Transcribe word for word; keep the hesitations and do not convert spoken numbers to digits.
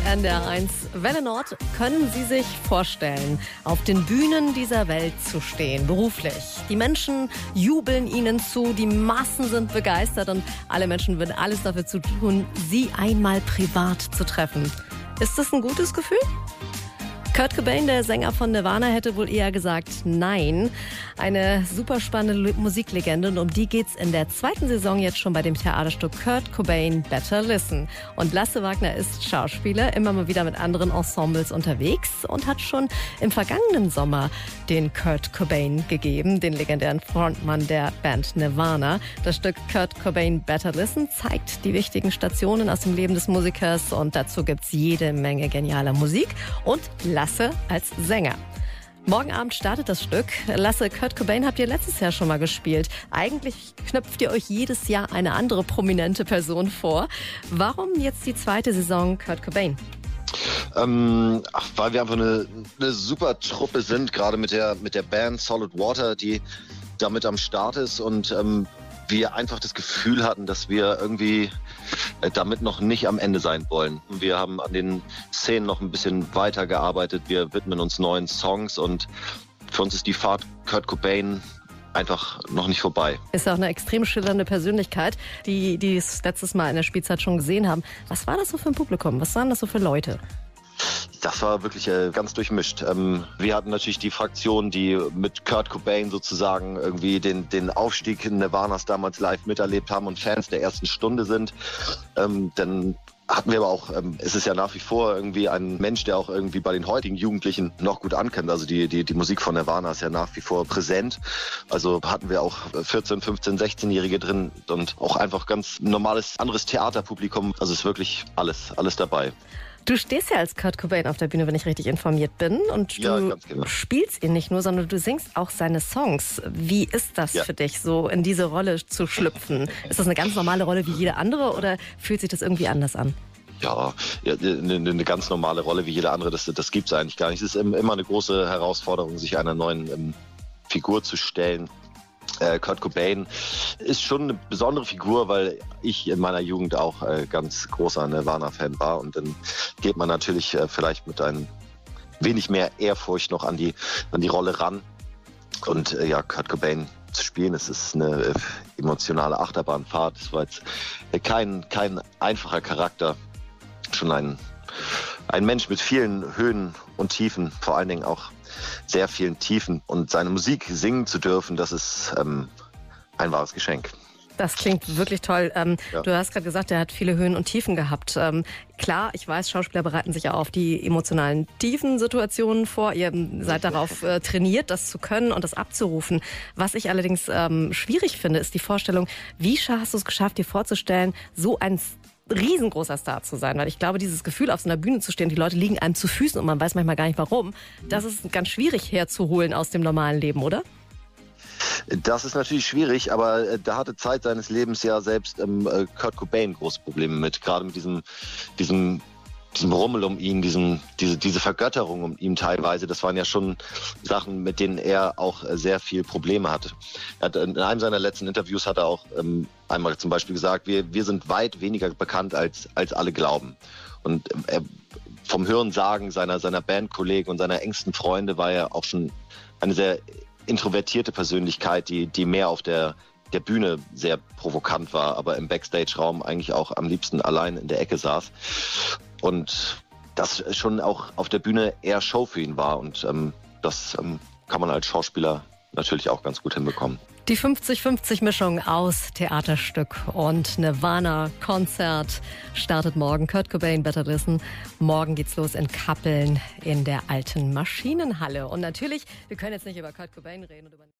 N D R eins Welle Nord. Können Sie sich vorstellen, auf den Bühnen dieser Welt zu stehen, beruflich? Die Menschen jubeln Ihnen zu, die Massen sind begeistert und alle Menschen würden alles dafür zu tun, Sie einmal privat zu treffen. Ist das ein gutes Gefühl? Kurt Cobain, der Sänger von Nirvana, hätte wohl eher gesagt nein. Eine super spannende Musiklegende und um die geht's in der zweiten Saison jetzt schon bei dem Theaterstück Kurt Cobain Better Listen. Und Lasse Wagner ist Schauspieler, immer mal wieder mit anderen Ensembles unterwegs und hat schon im vergangenen Sommer den Kurt Cobain gegeben, den legendären Frontmann der Band Nirvana. Das Stück Kurt Cobain Better Listen zeigt die wichtigen Stationen aus dem Leben des Musikers und dazu gibt's jede Menge genialer Musik und Lasse als Sänger. Morgen Abend startet das Stück. Lasse, Kurt Cobain habt ihr letztes Jahr schon mal gespielt. Eigentlich knöpft ihr euch jedes Jahr eine andere prominente Person vor. Warum jetzt die zweite Saison Kurt Cobain? Ähm, ach, weil wir einfach eine, eine super Truppe sind, gerade mit der, mit der Band Solid Water, die damit am Start ist und ähm, wir einfach das Gefühl hatten, dass wir irgendwie äh, damit noch nicht am Ende sein wollen. Wir haben an den Szenen noch ein bisschen weitergearbeitet, wir widmen uns neuen Songs und für uns ist die Fahrt Kurt Cobain einfach noch nicht vorbei. Ist auch eine extrem schillernde Persönlichkeit, die, die es letztes Mal in der Spielzeit schon gesehen haben. Was war das so für ein Publikum? Was waren das so für Leute? Das war wirklich äh, ganz durchmischt. Ähm, wir hatten natürlich die Fraktion, die mit Kurt Cobain sozusagen irgendwie den, den Aufstieg in Nirvanas damals live miterlebt haben und Fans der ersten Stunde sind. Ähm, dann hatten wir aber auch, ähm, es ist ja nach wie vor irgendwie ein Mensch, der auch irgendwie bei den heutigen Jugendlichen noch gut ankommt. Also die, die, die Musik von Nirvana ist ja nach wie vor präsent. Also hatten wir auch vierzehn, fünfzehn, sechzehnjährige drin und auch einfach ganz normales anderes Theaterpublikum. Also es ist wirklich alles, alles dabei. Du stehst ja als Kurt Cobain auf der Bühne, wenn ich richtig informiert bin. Und du ja, ganz genau. spielst ihn nicht nur, sondern du singst auch seine Songs. Wie ist das ja. für dich, so in diese Rolle zu schlüpfen? Ist das eine ganz normale Rolle wie jede andere oder fühlt sich das irgendwie anders an? Ja, eine, eine ganz normale Rolle wie jede andere, das, das gibt es eigentlich gar nicht. Es ist immer eine große Herausforderung, sich einer neuen ähm, Figur zu stellen. Äh, Kurt Cobain ist schon eine besondere Figur, weil ich in meiner Jugend auch äh, ganz großer Nirvana-Fan war und dann geht man natürlich äh, vielleicht mit ein wenig mehr Ehrfurcht noch an die, an die Rolle ran und äh, ja, Kurt Cobain zu spielen, es ist eine äh, emotionale Achterbahnfahrt, es war jetzt äh, kein, kein einfacher Charakter, schon ein, ein Mensch mit vielen Höhen und Tiefen, vor allen Dingen auch sehr vielen Tiefen und seine Musik singen zu dürfen, das ist ähm, ein wahres Geschenk. Das klingt wirklich toll. Ähm, ja. Du hast gerade gesagt, er hat viele Höhen und Tiefen gehabt. Ähm, klar, ich weiß, Schauspieler bereiten sich ja auf die emotionalen tiefen Situationen vor. Ihr seid darauf äh, trainiert, das zu können und das abzurufen. Was ich allerdings ähm, schwierig finde, ist die Vorstellung, wie hast du es geschafft, dir vorzustellen, so ein riesengroßer Star zu sein, weil ich glaube, dieses Gefühl, auf so einer Bühne zu stehen, die Leute liegen einem zu Füßen und man weiß manchmal gar nicht warum, das ist ganz schwierig herzuholen aus dem normalen Leben, oder? Das ist natürlich schwierig, aber äh, da hatte Zeit seines Lebens ja selbst ähm, äh, Kurt Cobain große Probleme mit, gerade mit diesem, diesem diesem Rummel um ihn, diesem, diese, diese Vergötterung um ihn teilweise, das waren ja schon Sachen, mit denen er auch sehr viel Probleme hatte. Er hat, in einem seiner letzten Interviews hat er auch ähm, einmal zum Beispiel gesagt, wir, wir sind weit weniger bekannt, als, als alle glauben. Und er, vom Hörensagen seiner, seiner Bandkollegen und seiner engsten Freunde war er auch schon eine sehr introvertierte Persönlichkeit, die, die mehr auf der der Bühne sehr provokant war, aber im Backstage-Raum eigentlich auch am liebsten allein in der Ecke saß. Und das schon auch auf der Bühne eher Show für ihn war. Und ähm, das ähm, kann man als Schauspieler natürlich auch ganz gut hinbekommen. Die fünfzig fünfzig Mischung aus Theaterstück und Nirvana-Konzert startet morgen. Kurt Cobain, Better Listen. Morgen geht's los in Kappeln in der alten Maschinenhalle. Und natürlich, wir können jetzt nicht über Kurt Cobain reden und über